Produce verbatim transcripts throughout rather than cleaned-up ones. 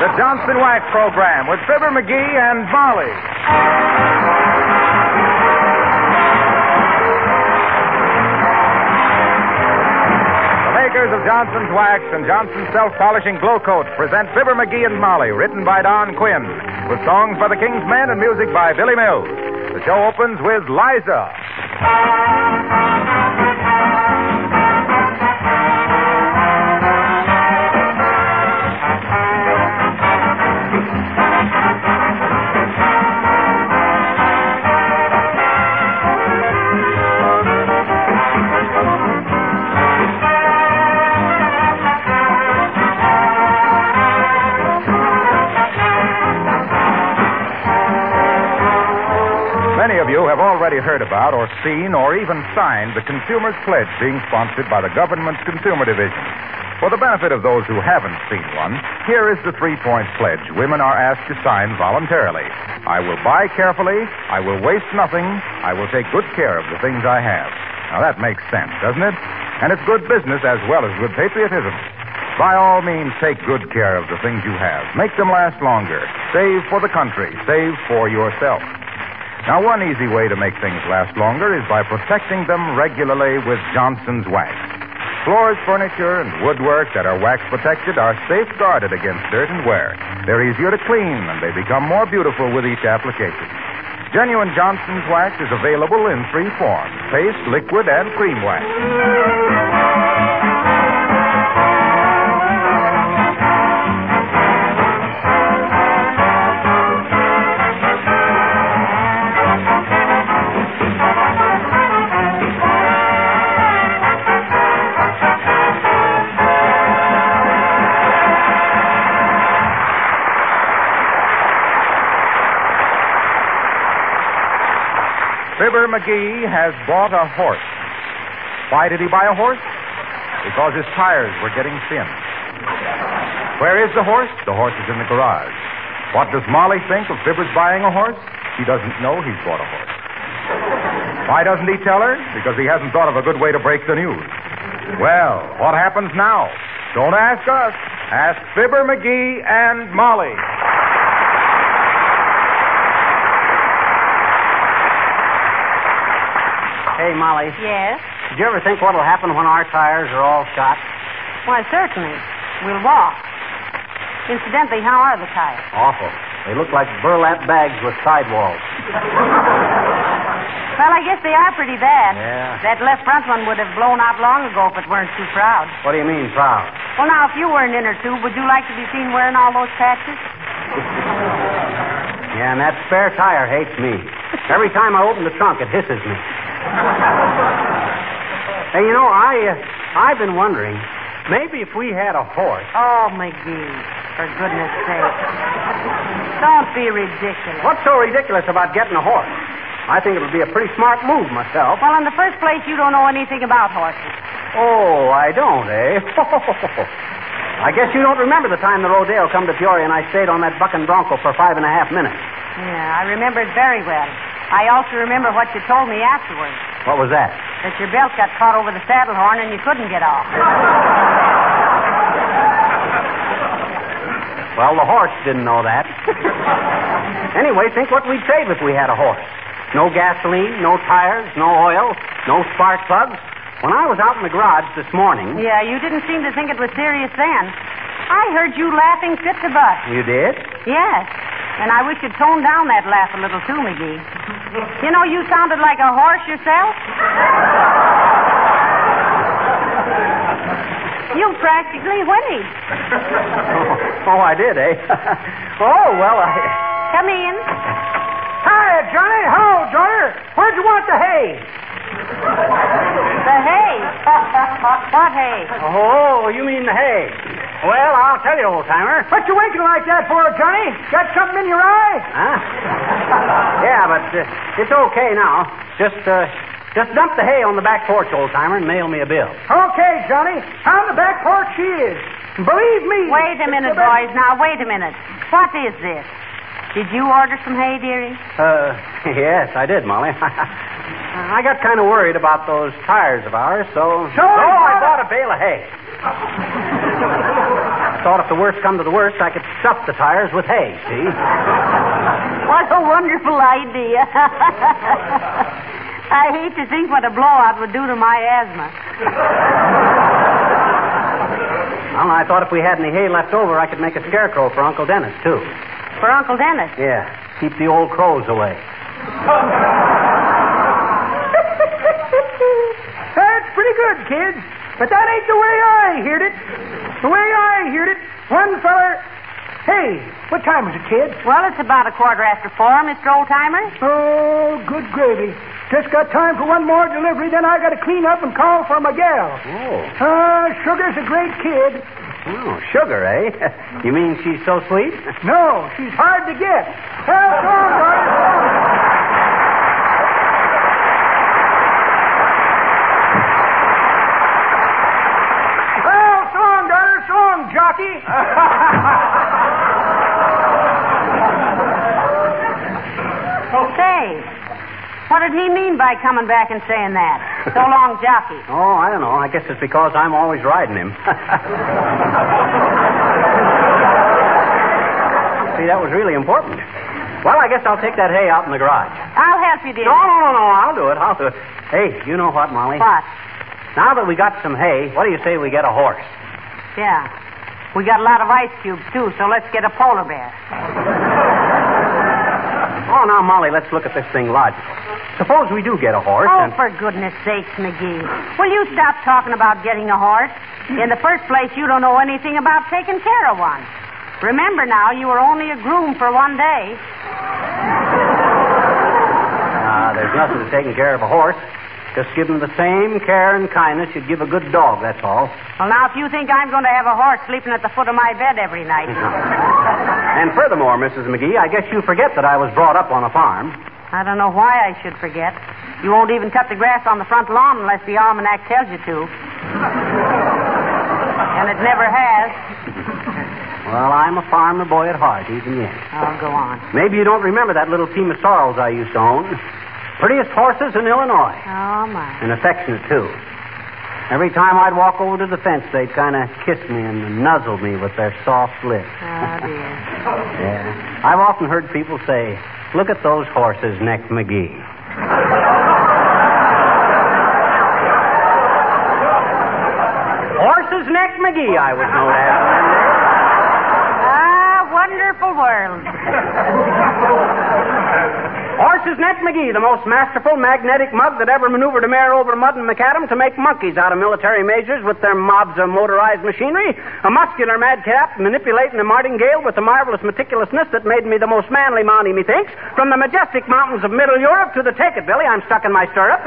the Johnson Wax Program with Fibber McGee and Molly. The makers of Johnson's Wax and Johnson's Self-Polishing Glow Coat present Fibber McGee and Molly, written by Don Quinn, with songs by the King's Men and music by Billy Mills. The show opens with Liza. Many of you have already heard about or seen or even signed the Consumer's Pledge being sponsored by the government's Consumer Division. For the benefit of those who haven't seen one, here is the three-point pledge women are asked to sign voluntarily. I will buy carefully, I will waste nothing, I will take good care of the things I have. Now that makes sense, doesn't it? And it's good business as well as good patriotism. By all means, take good care of the things you have. Make them last longer. Save for the country. Save for yourself. Now, one easy way to make things last longer is by protecting them regularly with Johnson's Wax. Floors, furniture, and woodwork that are wax protected are safeguarded against dirt and wear. They're easier to clean, and they become more beautiful with each application. Genuine Johnson's Wax is available in three forms: paste, liquid, and cream wax. Fibber McGee has bought a horse. Why did he buy a horse? Because his tires were getting thin. Where is the horse? The horse is in the garage. What does Molly think of Fibber's buying a horse? She doesn't know he's bought a horse. Why doesn't he tell her? Because he hasn't thought of a good way to break the news. Well, what happens now? Don't ask us. Ask Fibber McGee and Molly. Hey, Molly. Yes? Did you ever think what'll happen when our tires are all shot? Why, certainly. We'll walk. Incidentally, how are the tires? Awful. They look like burlap bags with sidewalls. Well, I guess they are pretty bad. Yeah. That left front one would have blown out long ago if it weren't too proud. What do you mean, proud? Well, now, if you were an inner tube, would you like to be seen wearing all those patches? Yeah, and that spare tire hates me. Every time I open the trunk, it hisses me. Hey, you know, I, uh, I've been wondering, maybe if we had a horse. Oh, McGee, for goodness sake. Don't be ridiculous. What's so ridiculous about getting a horse? I think it would be a pretty smart move myself. Well, in the first place, you don't know anything about horses. Oh, I don't, eh? I guess you don't remember the time the Rodeo come to Peoria and I stayed on that bucking bronco for five and a half minutes. Yeah, I remember it very well. I also remember what you told me afterwards. What was that? That your belt got caught over the saddle horn and you couldn't get off. Well, the horse didn't know that. Anyway, think what we'd save if we had a horse. No gasoline, no tires, no oil, no spark plugs. When I was out in the garage this morning... Yeah, you didn't seem to think it was serious then. I heard you laughing fit to bust. You did? Yes. And I wish you'd tone down that laugh a little too, McGee. You know, you sounded like a horse yourself. You practically whinnied. Oh, oh, I did, eh? Oh, well, I... Come in. Hi, Johnny. Hello, daughter. Where'd you want the hay? The hay? What hay? Oh, you mean the hay. Well, I'll tell you, old-timer. What you winking like that for, Johnny? Got something in your eye? Huh? Yeah, but uh, it's okay now. Just, uh, just dump the hay on the back porch, old-timer, and mail me a bill. Okay, Johnny. On the back porch she is. Believe me... Wait a minute, boys. Now, wait a minute. What is this? Did you order some hay, dearie? Uh, yes, I did, Molly. I got kind of worried about those tires of ours, so... So oh, I I bought a bale of hay. thought if the worst come to the worst, I could stuff the tires with hay, see? What a wonderful idea. I hate to think what a blowout would do to my asthma. Well, I thought if we had any hay left over, I could make a scarecrow for Uncle Dennis, too. For Uncle Dennis? Yeah, keep the old crows away. That's pretty good, kids. But that ain't the way I heard it. The way I heard it, one feller... Hey, what time is it, kid? Well, it's about a quarter after four, Mister Oldtimer. Oh, good gravy. Just got time for one more delivery, then I got to clean up and call for my gal. Oh. Uh, Sugar's a great kid. Oh, Sugar, eh? You mean she's so sweet? No, she's hard to get. Well, so long, darling. Well, so long, darling. So long, jockey. Say, what did he mean by coming back and saying that? So long, jockey. Oh, I don't know. I guess it's because I'm always riding him. See, that was really important. Well, I guess I'll take that hay out in the garage. I'll help you, dear. No, no, no, no. I'll do it. I'll do it. Hey, you know what, Molly? What? Now that we got some hay, what do you say we get a horse? Yeah. We got a lot of ice cubes, too, so let's get a polar bear. Oh, now, Molly, let's look at this thing logically. Suppose we do get a horse Oh, and... for goodness sakes, McGee. Will you stop talking about getting a horse? In the first place, you don't know anything about taking care of one. Remember now, you were only a groom for one day. Ah, there's nothing to taking care of a horse. Just give him the same care and kindness you'd give a good dog, that's all. Well, now, if you think I'm going to have a horse sleeping at the foot of my bed every night... And furthermore, Missus McGee, I guess you forget that I was brought up on a farm. I don't know why I should forget. You won't even cut the grass on the front lawn unless the almanac tells you to. And it never has. Well, I'm a farmer boy at heart, even yet. Oh, go on. Maybe you don't remember that little team of sorrels I used to own. Prettiest horses in Illinois. Oh, my. And affectionate, too. Every time I'd walk over to the fence, they'd kind of kiss me and nuzzle me with their soft lips. Oh, dear. Yeah. I've often heard people say, look at those horses, Neck McGee. Horses, Neck McGee, I was known as. Ah, wonderful world. Horses Neck McGee, the most masterful magnetic mug that ever maneuvered a mare over mud and macadam to make monkeys out of military majors with their mobs of motorized machinery. A muscular madcap manipulating a martingale with a marvelous meticulousness that made me the most manly mountie, methinks. From the majestic mountains of Middle Europe to the Take It, Billy, I'm stuck in my stirrup.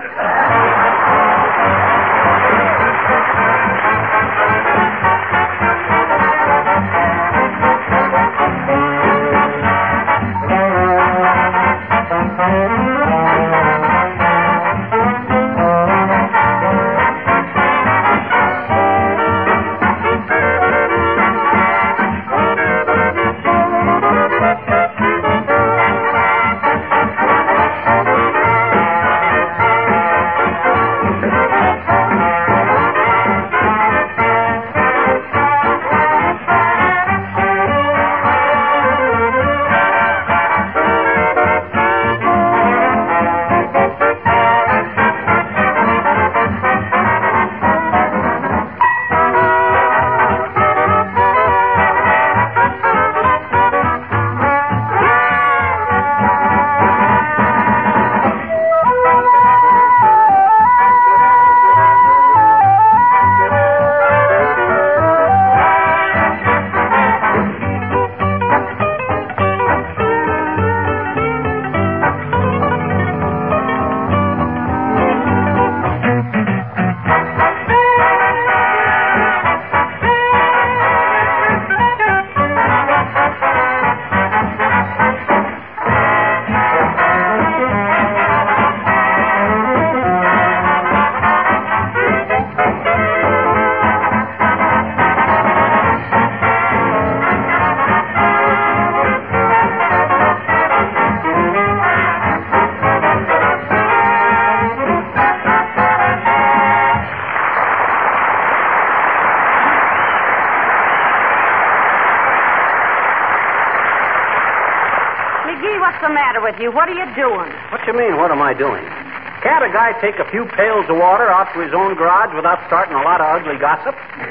McGee, what's the matter with you? What are you doing? What you mean, what am I doing? Can't a guy take a few pails of water out to his own garage without starting a lot of ugly gossip?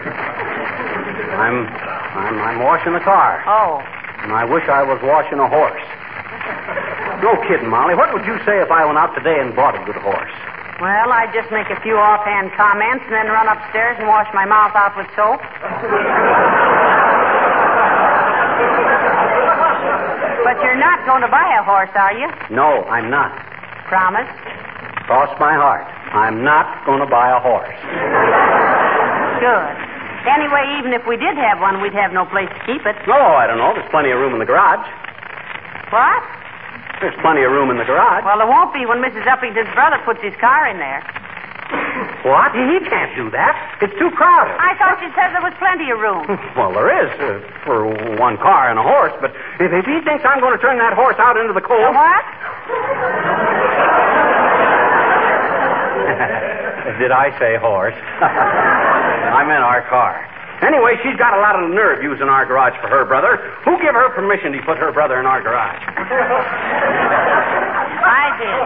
I'm, I'm, I'm washing the car. Oh. And I wish I was washing a horse. No kidding, Molly. What would you say if I went out today and bought a good horse? Well, I'd just make a few offhand comments and then run upstairs and wash my mouth out with soap. But you're not going to buy a horse, are you? No, I'm not. Promise? Cross my heart. I'm not going to buy a horse. Good. Anyway, even if we did have one, we'd have no place to keep it. Oh, I don't know. There's plenty of room in the garage. What? There's plenty of room in the garage. Well, there won't be when Missus Uppington's brother puts his car in there. What? He can't do that. It's too crowded. I thought you said there was plenty of room. Well, there is uh, for one car and a horse, but if, if he thinks I'm going to turn that horse out into the cold... The what? Did I say horse? I meant our car. Anyway, she's got a lot of nerve using our garage for her brother. Who gave her permission to put her brother in our garage? I did.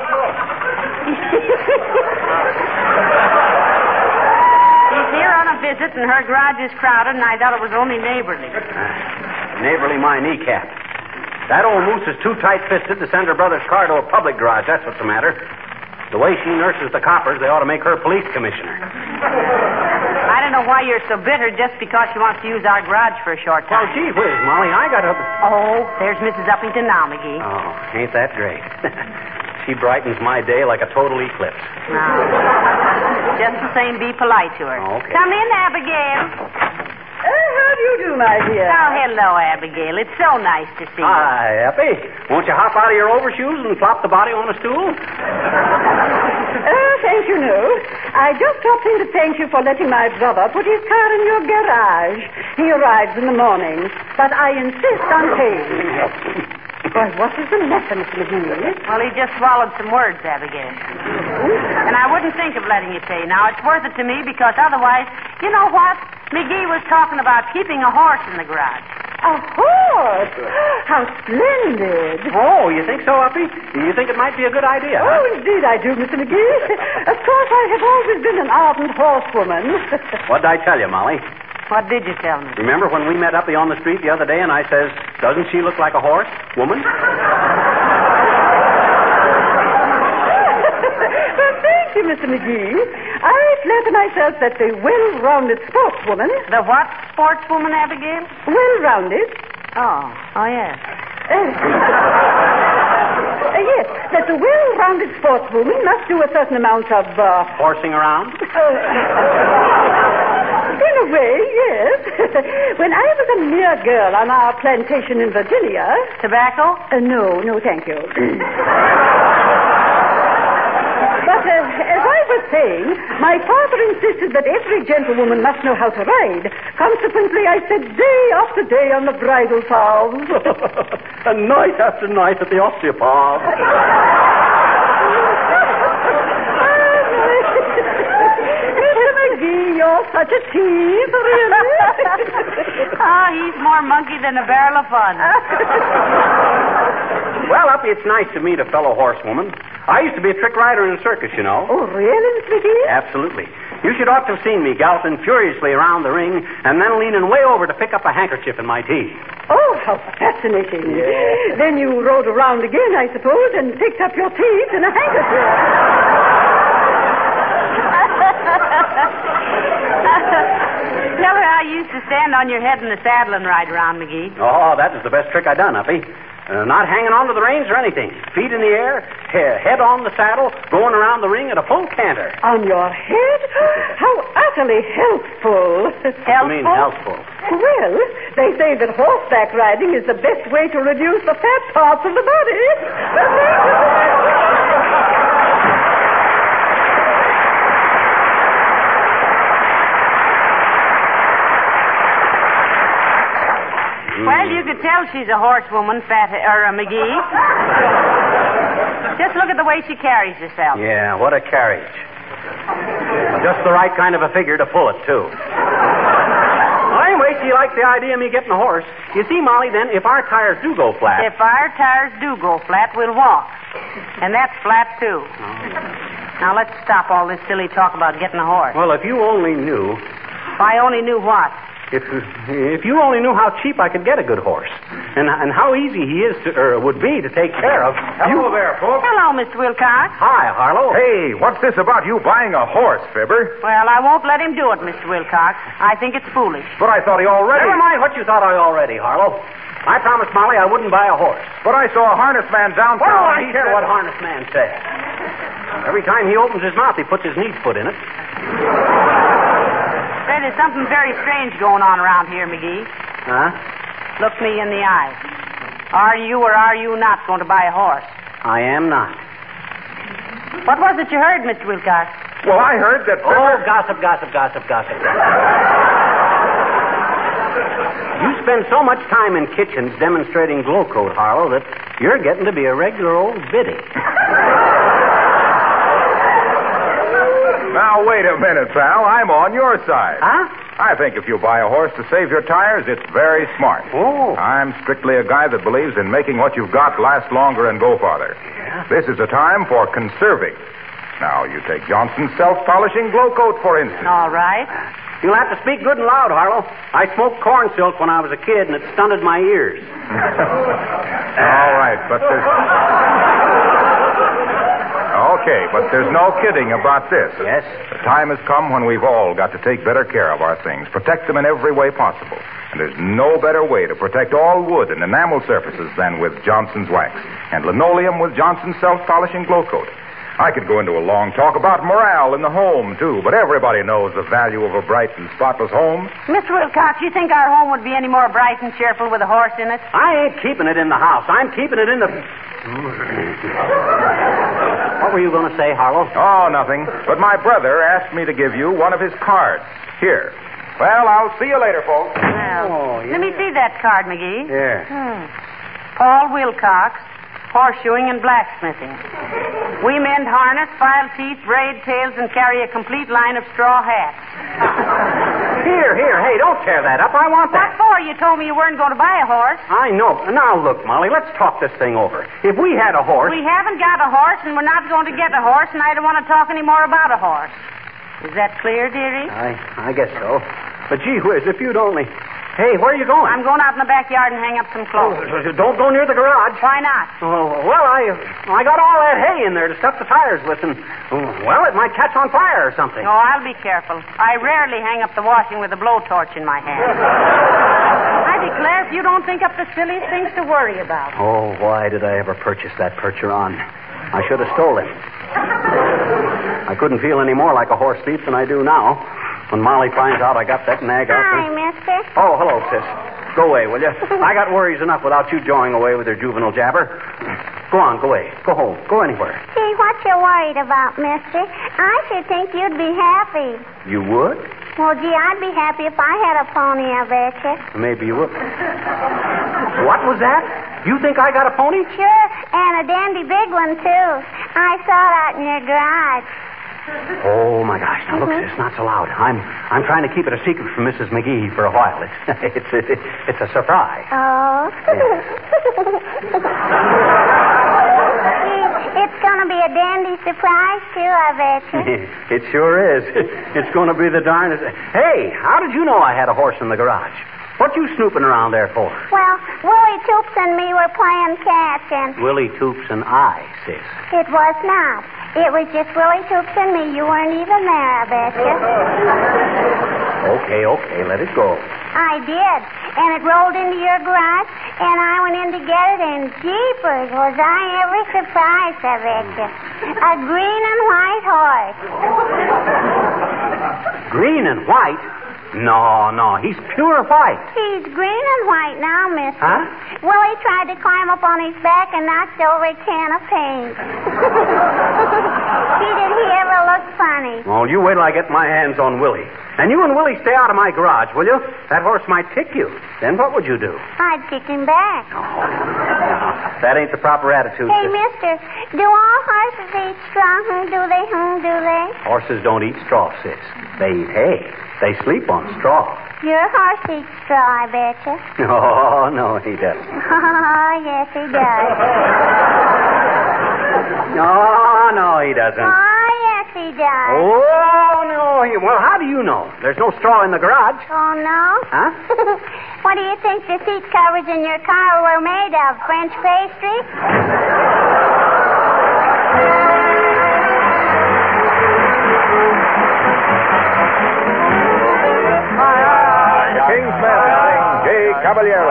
He's here on a visit, and her garage is crowded, and I thought it was only neighborly. Uh, neighborly my kneecap. That old moose is too tight-fisted to send her brother's car to a public garage. That's what's the matter. The way she nurses the coppers, they ought to make her police commissioner. I don't know why you're so bitter just because she wants to use our garage for a short Well, time. gee whiz, Molly, I got to... Oh, there's Missus Uppington now, McGee. Oh, ain't that great? She brightens my day like a total eclipse. No. Just the same, be polite to her. Oh, okay. Come in, Abigail. Uh, how do you do, my dear? Oh, hello, Abigail. It's so nice to see you. Hi, Eppie. Won't you hop out of your overshoes and flop the body on a stool? Oh, thank you, no. I just dropped in to thank you for letting my brother put his car in your garage. He arrives in the morning, but I insist on paying. Why, what is the matter, Mister McGee? Well, he just swallowed some words, Abigail. And I wouldn't think of letting you pay. Now, it's worth it to me because otherwise, you know what? McGee was talking about keeping a horse in the garage. A horse? How splendid. Oh, you think so, Uppie? You think it might be a good idea? Oh, indeed I do, Mister McGee. Of course, I have always been an ardent horsewoman. What'd I tell you, Molly? What did you tell me? Remember when we met Uppie on the street the other day and I says, doesn't she look like a horse, woman? Well, thank you, Mister McGee. I flatter myself that the well-rounded sportswoman... The what sportswoman, Abigail? Well-rounded. Oh, oh, yes. Uh, uh, yes, that the well-rounded sportswoman must do a certain amount of... Uh, Horsing around? Uh, in a way, yes. When I was a mere girl on our plantation in Virginia... Tobacco? Uh, no, no, thank you. But uh, as I was saying, my father insisted that every gentlewoman must know how to ride. Consequently, I sat day after day on the bridle paths. And night after night at the osteopath. Mister McGee, you're such a tease, really. Oh, he's more monkey than a barrel of fun. Well, Uppie, it's nice to meet a fellow horsewoman. I used to be a trick rider in a circus, you know. Oh, really, Mister McGee? Absolutely. You should ought to have seen me galloping furiously around the ring and then leaning way over to pick up a handkerchief in my teeth. Oh, how fascinating. Yeah. Then you rode around again, I suppose, and picked up your teeth in a handkerchief. Tell her how you used to stand on your head in the saddle and ride around, McGee. Oh, that was the best trick I done, Uppie. Uh, not hanging on to the reins or anything. Feet in the air, he- head on the saddle, going around the ring at a full canter. On your head? How utterly healthful. Healthful? I mean healthful. Well, they say that horseback riding is the best way to reduce the fat parts of the body. Well, you could tell she's a horsewoman, Fat or uh, McGee. Just look at the way she carries herself. Yeah, what a carriage. Just the right kind of a figure to pull it, too. Well, anyway, Anyway, she likes the idea of me getting a horse. You see, Molly, then, if our tires do go flat... If our tires do go flat, we'll walk. And that's flat, too. Oh. Now, let's stop all this silly talk about getting a horse. Well, if you only knew... If I only knew what? If if you only knew how cheap I could get a good horse, and and how easy he is to, or would be to take care of. Hello you... there, folks. Hello, Mister Wilcox. Hi, Harlow. Hey, what's this about you buying a horse, Fibber? Well, I won't let him do it, Mister Wilcox. I think it's foolish. But I thought he already... Never mind what you thought I already, Harlow. I promised Molly I wouldn't buy a horse. But I saw a harness man downtown. Well, I He care said- what harness man says. Every time he opens his mouth, he puts his neat foot in it. Say, there's something very strange going on around here, McGee. Huh? Look me in the eye. Are you or are you not going to buy a horse? I am not. What was it you heard, Mister Wilcox? Well, I heard that... Oh, Fibber- gossip, gossip, gossip, gossip, gossip. You spend so much time in kitchens demonstrating glow coat, Harlow, that you're getting to be a regular old biddy. Now, wait a minute, pal. I'm on your side. Huh? I think if you buy a horse to save your tires, it's very smart. Oh. I'm strictly a guy that believes in making what you've got last longer and go farther. Yeah? This is a time for conserving. Now, you take Johnson's self-polishing glow coat, for instance. All right. You'll have to speak good and loud, Harlow. I smoked corn silk when I was a kid, and it stunted my ears. All right, but there's... Okay, but there's no kidding about this. Yes? The time has come when we've all got to take better care of our things, protect them in every way possible. And there's no better way to protect all wood and enamel surfaces than with Johnson's wax and linoleum with Johnson's self-polishing glow coat. I could go into a long talk about morale in the home, too, but everybody knows the value of a bright and spotless home. Mister Wilcox, you think our home would be any more bright and cheerful with a horse in it? I ain't keeping it in the house. I'm keeping it in the... What were you going to say, Harlow? Oh, nothing. But my brother asked me to give you one of his cards. Here. Well, I'll see you later, folks. Well, Oh, yeah. let me see that card, McGee. Here. Hmm. Paul Wilcox, horseshoeing and blacksmithing. We mend harness, file teeth, braid tails, and carry a complete line of straw hats. Here, here. Hey, don't tear that up. I want What that. for? You told me you weren't going to buy a horse. I know. Now, look, Molly, let's talk this thing over. If we had a horse... We haven't got a horse, and we're not going to get a horse, and I don't want to talk any more about a horse. Is that clear, dearie? I, I guess so. But gee whiz, if you'd only... Hey, where are you going? I'm going out in the backyard and hang up some clothes. Oh, don't go near the garage. Why not? Oh, well, I I got all that hay in there to stuff the tires with, and, well, it might catch on fire or something. Oh, I'll be careful. I rarely hang up the washing with a blowtorch in my hand. I declare, if you don't think up the silliest things to worry about. Oh, why did I ever purchase that Percheron? I should have stolen it. I couldn't feel any more like a horse thief than I do now. When Molly finds out I got that nag out Hi, there. mister. Oh, hello, sis. Go away, will you? I got worries enough without you jawing away with your juvenile jabber. Go on, go away. Go home. Go anywhere. Gee, what you worried about, mister? I should think you'd be happy. You would? Well, gee, I'd be happy if I had a pony, I betcha. Maybe you would. What was that? You think I got a pony? Sure, and a dandy big one, too. I saw it out in your garage. Oh, my gosh. Now, look, sis, not so loud. I'm I'm trying to keep it a secret from Missus McGee for a while. It's it's it's, it's a surprise. Oh. Gee, it's going to be a dandy surprise, too, I betcha. It sure is. It's going to be the darndest... Hey, how did you know I had a horse in the garage? What you snooping around there for? Well, Willie Toops and me were playing catch, and Willie Toops and I, sis. it was not. It was just Willie Toops and me. You weren't even there, I betcha. Okay, okay, let it go. I did. And it rolled into your garage, and I went in to get it, and jeepers, was I ever surprised, I betcha. A green and white horse. Green and white? No, no, he's pure white. He's green and white now, mister. Huh? Willie tried to climb up on his back and knocked over a can of paint. Gee, did he ever look funny? Well, you wait till I get my hands on Willie. And you and Willie stay out of my garage, will you? That horse might kick you. Then what would you do? I'd kick him back. Oh, that ain't the proper attitude. Hey, sis. mister, do all horses eat straw? Hmm, do they? Hmm, do they? Horses don't eat straw, sis. They eat hay. They sleep on straw. Your horse eats straw, I betcha. Oh, no, he doesn't. Oh, yes, he does. No, no, he doesn't. Oh, yes, he does. Oh, no, he... Well, how do you know? There's no straw in the garage. Oh, no? Huh? What do you think the seat covers in your car were made of? French pastry? King Smith sings Gay Caballero.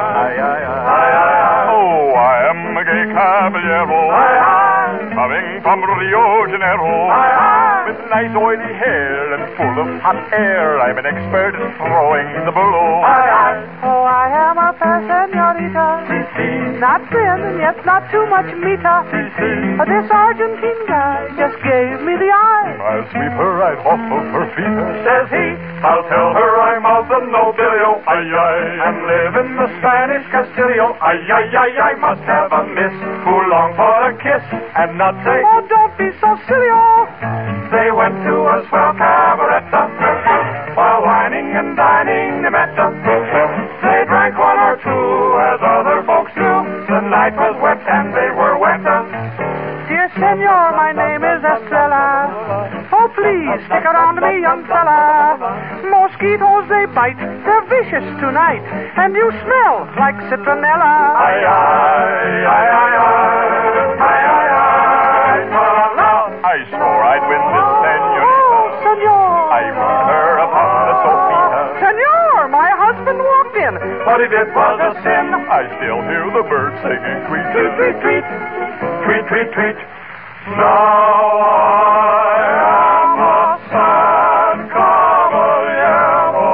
Oh, I am a gay caballero, coming from Rio Janeiro, with nice oily hair and full of hot air. I'm an expert in throwing the burro. Oh, I am a fair senorita, not thin and yet not too much meata. This Argentine guy just gave me the eye. I'll sweep her right off of her feet, says he. I'll tell her I'm of the nobilio, ay, ay, and live in the Spanish Castillo. Ay, ay, ay, I must have a miss who long for a kiss and not say, oh, don't be so silly, oh. They went to a swell cabaretta while whining and dining they met them. They drank one or two as other folks do. The night was wet and they were wet. Dear senor, my name is Estrella. Oh, please, stick around me, young fella. Mosquitoes, they bite. They're vicious tonight. And you smell like citronella. Ay, ay, ay, ay, ay, ay, ay, ay, I swore I'd win this senorita. Oh, senor. I rode her upon the sofita. Senor, my husband walked in. What he did was a sin. I still hear the birds singing tweet, tweet, tweet, tweet, tweet, tweet, tweet. Now I am a sad caballero.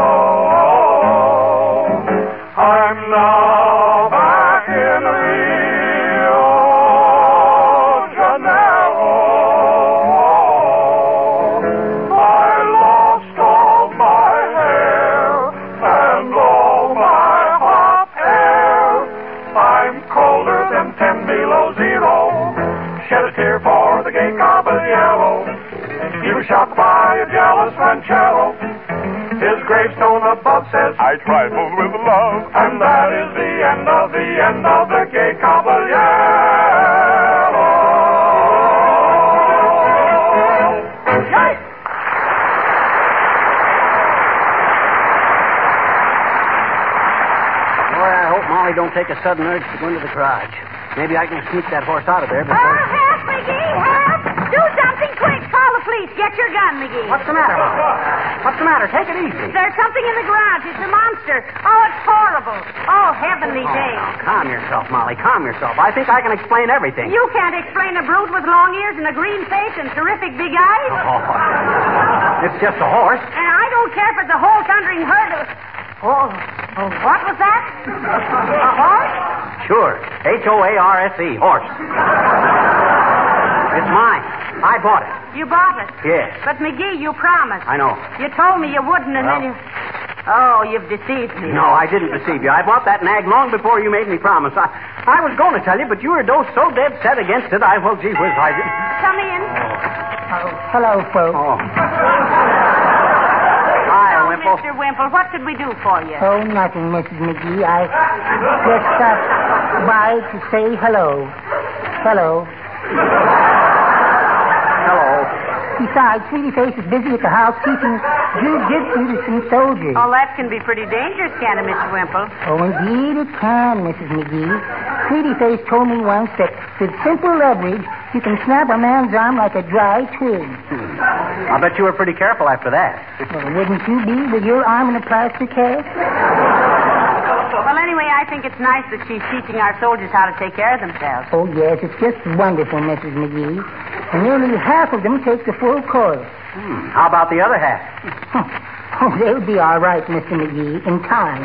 I'm now back in Rio Janeiro. I lost all my hair and all my hot air. I'm colder than ten below zero. Shed a tear for the gay caballero. He was shot by a jealous ranchero. His gravestone above says, I trifled with love. And that is the end of the end of the gay caballero. Yay! Boy, I hope Molly don't take a sudden urge to go into the garage. Maybe I can sneak that horse out of there before... Oh, help, McGee, help! Do something quick. Call the police. Get your gun, McGee. What's the matter, Molly? What's the matter? Take it easy. There's something in the garage. It's a monster. Oh, it's horrible. Oh, heavenly Oh, days. now, calm yourself, Molly. Calm yourself. I think I can explain everything. You can't explain a brute with long ears and a green face and terrific big eyes. Oh, it's just a horse. And I don't care if it's a whole thundering herd of... Oh, oh, what was that? A horse? Sure. H O A R S E, horse. It's mine. I bought it. You bought it? Yes. But, McGee, you promised. I know. You told me you wouldn't, and Well. then you... Oh, you've deceived me. No, I didn't deceive you. I bought that nag long before you made me promise. I, I was going to tell you, but you were so so dead set against it, I, well, gee whiz, I did. Come in. Oh, hello, folks. Oh. Hi, Oh, Wimple. Mister Wimple, what could we do for you? Oh, nothing, Missus McGee. I just stopped by to say hello. Hello. Hello. Besides, Sweetie Face is busy at the house teaching jiu-jitsu to some soldiers. Oh, that can be pretty dangerous, can't it, Mister Wimple? Oh, indeed it can, Missus McGee. Sweetie Face told me once that with simple leverage, you can snap a man's arm like a dry twig. I bet you were pretty careful after that. Well, wouldn't you be with your arm in a plastic cast? Well, anyway, I think it's nice that she's teaching our soldiers how to take care of themselves. Oh, yes, it's just wonderful, Missus McGee. And nearly half of them take the full course. Hmm. How about the other half? Oh, they'll be all right, Mister McGee, in time.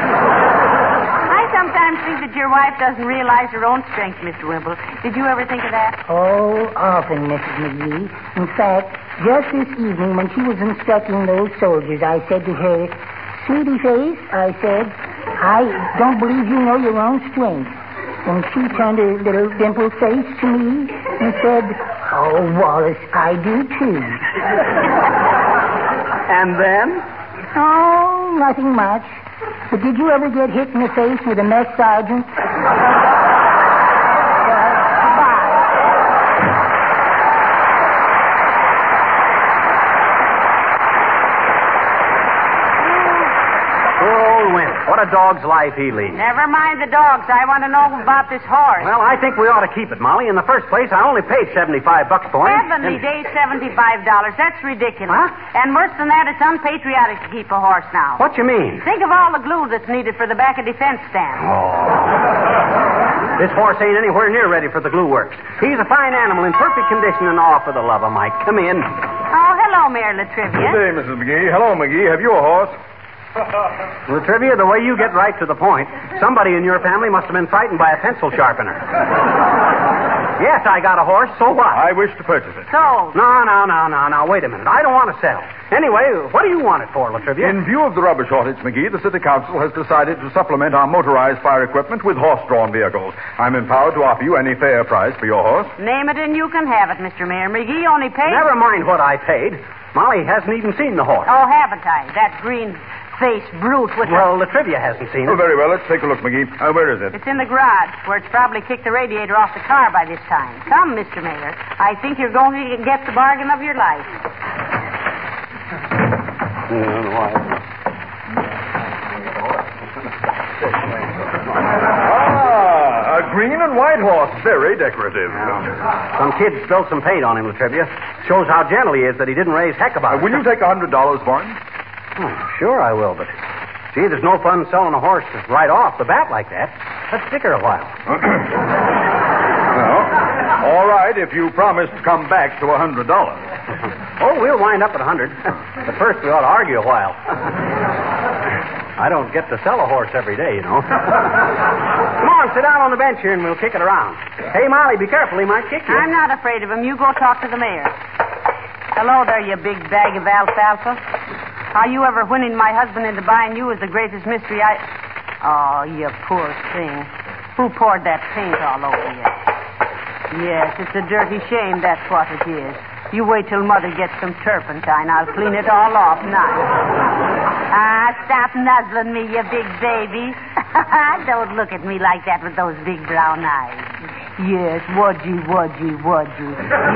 I sometimes think that your wife doesn't realize her own strength, Mister Wimple. Did you ever think of that? Oh, often, Missus McGee. In fact, just this evening when she was instructing those soldiers, I said to her, Sweetie Face, I said, I don't believe you know your own strength. And she turned her little dimpled face to me and said, Oh, Wallace, I do too. And then? Oh, nothing much. But did you ever get hit in the face with a mess sergeant? What a dog's life he leads. Never mind the dogs. I want to know about this horse. Well, I think we ought to keep it, Molly. In the first place, I only paid seventy-five bucks for him. Heavenly and... days, seventy-five dollars. That's ridiculous. Huh? And worse than that, it's unpatriotic to keep a horse now. What you mean? Think of all the glue that's needed for the back of defense stand. Oh. This horse ain't anywhere near ready for the glue works. He's a fine animal in perfect condition, and all for the love of Mike. Come in. Oh, hello, Mayor Latrivia. Good day, Missus McGee. Hello, McGee. Have you a horse? Latrivia, the way you get right to the point, somebody in your family must have been frightened by a pencil sharpener. Yes, I got a horse. So what? I wish to purchase it. So? No, no, no, no, no. Wait a minute. I don't want to sell. Anyway, what do you want it for, Latrivia? In view of the rubber shortage, McGee, the City Council has decided to supplement our motorized fire equipment with horse-drawn vehicles. I'm empowered to offer you any fair price for your horse. Name it and you can have it, Mister Mayor. McGee only paid... Never mind what I paid. Molly hasn't even seen the horse. Oh, haven't I? That green-faced brute with Well, the... Latrivia hasn't seen it. Oh, very well. Let's take a look, McGee. Uh, where is it? It's in the garage, where it's probably kicked the radiator off the car by this time. Come, Mister Mayor. I think you're going to get the bargain of your life. Ah, a green and white horse. Very decorative. Some kid spilled some paint on him, Latrivia. Shows how gentle he is that he didn't raise heck about Uh, it. will you take a hundred dollars for him? Oh, sure I will, but... Gee, there's no fun selling a horse right off the bat like that. Let's stick her a while. Well, all right, if you promise to come back to a hundred dollars. Oh, we'll wind up at a hundred. But first we ought to argue a while. I don't get to sell a horse every day, you know. Come on, sit down on the bench here and we'll kick it around. Hey, Molly, be careful. He might kick you. I'm not afraid of him. You go talk to the mayor. Hello there, you big bag of alfalfa. How you ever winning my husband into buying you is the greatest mystery I... Oh, you poor thing. Who poured that paint all over you? Yes, it's a dirty shame, that's what it is. You wait till Mother gets some turpentine. I'll clean it all off now. Ah, stop nuzzling me, you big baby. Don't look at me like that with those big brown eyes. Yes, wudgy, wudgy, wudgy.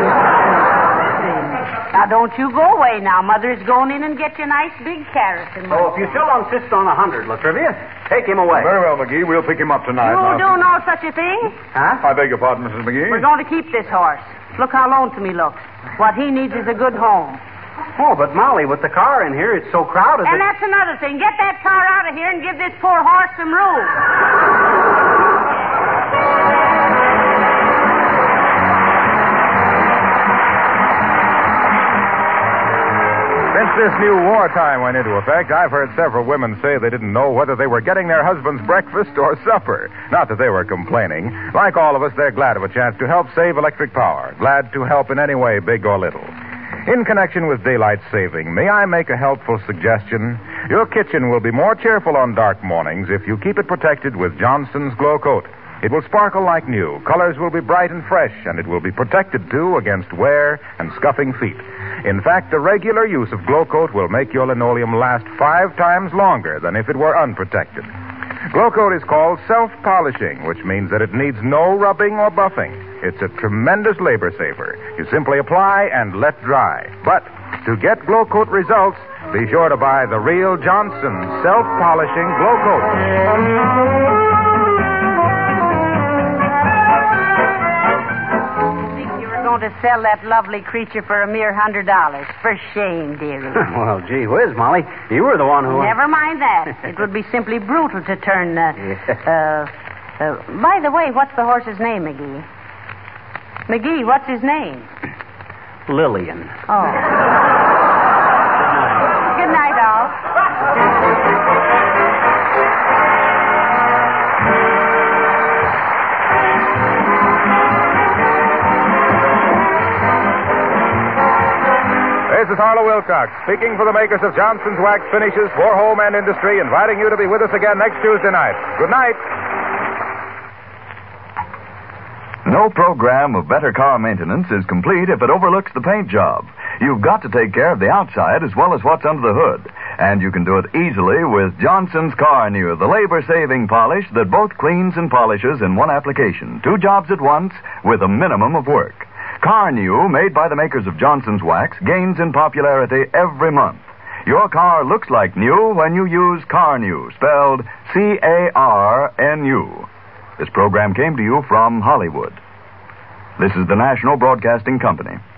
Now, don't you go away now. Mother's going in and get you a nice big carrot. And Oh, if you still insist on a hundred, Latrivia, take him away. Very well, McGee. We'll pick him up tonight. You now. do know such a thing? Huh? I beg your pardon, Missus McGee. We're going to keep this horse. Look how lonesome he looks. What he needs is a good home. Oh, but Molly, with the car in here, it's so crowded And that... that's another thing. Get that car out of here and give this poor horse some room. Since this new wartime went into effect, I've heard several women say they didn't know whether they were getting their husband's breakfast or supper. Not that they were complaining. Like all of us, they're glad of a chance to help save electric power. Glad to help in any way, big or little. In connection with daylight saving, may I make a helpful suggestion? Your kitchen will be more cheerful on dark mornings if you keep it protected with Johnson's Glow Coat. It will sparkle like new. Colors will be bright and fresh, and it will be protected, too, against wear and scuffing feet. In fact, the regular use of Glow Coat will make your linoleum last five times longer than if it were unprotected. Glow Coat is called self-polishing, which means that it needs no rubbing or buffing. It's a tremendous labor saver. You simply apply and let dry. But to get Glow Coat results, be sure to buy the real Johnson self-polishing Glow Coat. To sell that lovely creature for a mere hundred dollars. For shame, dearie. Well, gee whiz, Molly. You were the one who... Never mind that. It would be simply brutal to turn... Uh, uh, uh, by the way, what's the horse's name, McGee? McGee, what's his name? Lillian. Oh. Good night, all. This is Harlow Wilcox, speaking for the makers of Johnson's Wax Finishes for Home and Industry, inviting you to be with us again next Tuesday night. Good night. No program of better car maintenance is complete if it overlooks the paint job. You've got to take care of the outside as well as what's under the hood. And you can do it easily with Johnson's Car New, the labor-saving polish that both cleans and polishes in one application. Two jobs at once with a minimum of work. Car New, made by the makers of Johnson's Wax, gains in popularity every month. Your car looks like new when you use Car New, spelled C A R N U. This program came to you from Hollywood. This is the National Broadcasting Company.